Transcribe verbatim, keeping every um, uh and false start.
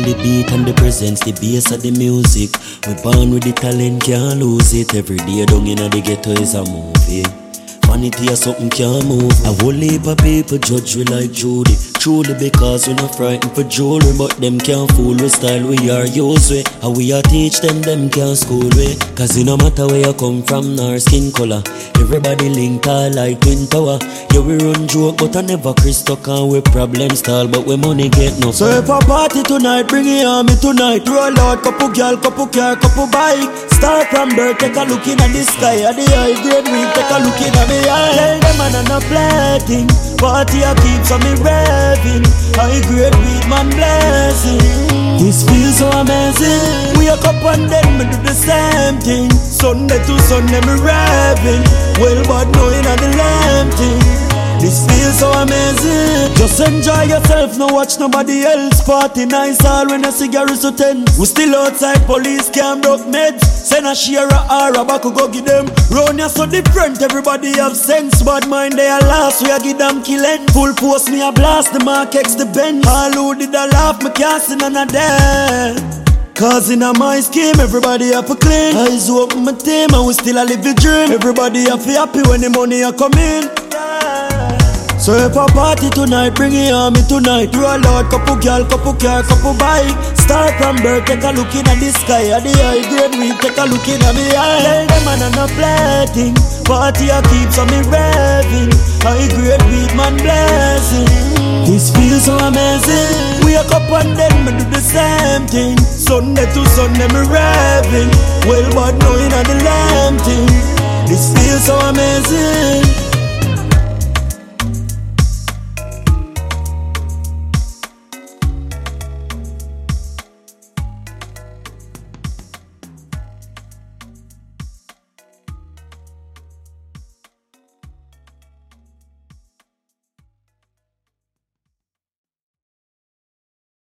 the beat and the presence, the bass of the music. We born with the talent, can't lose it. Every day down in the ghetto is a movie. Vanity or something can't move. A whole heap of people judge we like Judy. Truly because we not frightened for jewelry, but them can't fool with style we are used with. And we are teach them, them can't school with. Cause it no matter where you come from nor skin color, everybody link all like Twin Tower. Yeah, we run joke but I never crystal can we problem stall, but we money get no. So if a party tonight, bring it on me tonight. Roll out, couple girl, couple car, couple bike. Start from birth, take a look in at the sky. At the high grade week, take a look in at me. Tell them I'm not plating. Party I keep so me raving. High grade weed man blessing. This feels so amazing. We wake up and then me do the same thing. Sunday to Sunday me raving. Well but knowing at the lamb thing. This feels so amazing. Just enjoy yourself, no watch nobody else. Party nice all when a cigarette so ten. We still outside, police can't broke meds. Send a share a aura back go give them. Round here so different, everybody have sense. Bad mind they are last, we a give them killing. Full post me a blast, the mark X the Benz. All who did a laugh, me can't see none of them. Cause in a my scheme, everybody have to clean. Eyes open my team and we still a live the dream. Everybody have to happy when the money a come in. So if a party tonight, bring it on me tonight. Roll out, couple girl, couple car, couple bike. Start from birth, take a look in at the sky. At the high grade week, take a look in at me eye. Tell them I'm not plating. Party I keep so me raving. High grade weed man blessing. This feels so amazing. We wake up and then me do the same thing. Sunday to Sunday me raving. Well but knowing at the lamb thing. This feels so amazing.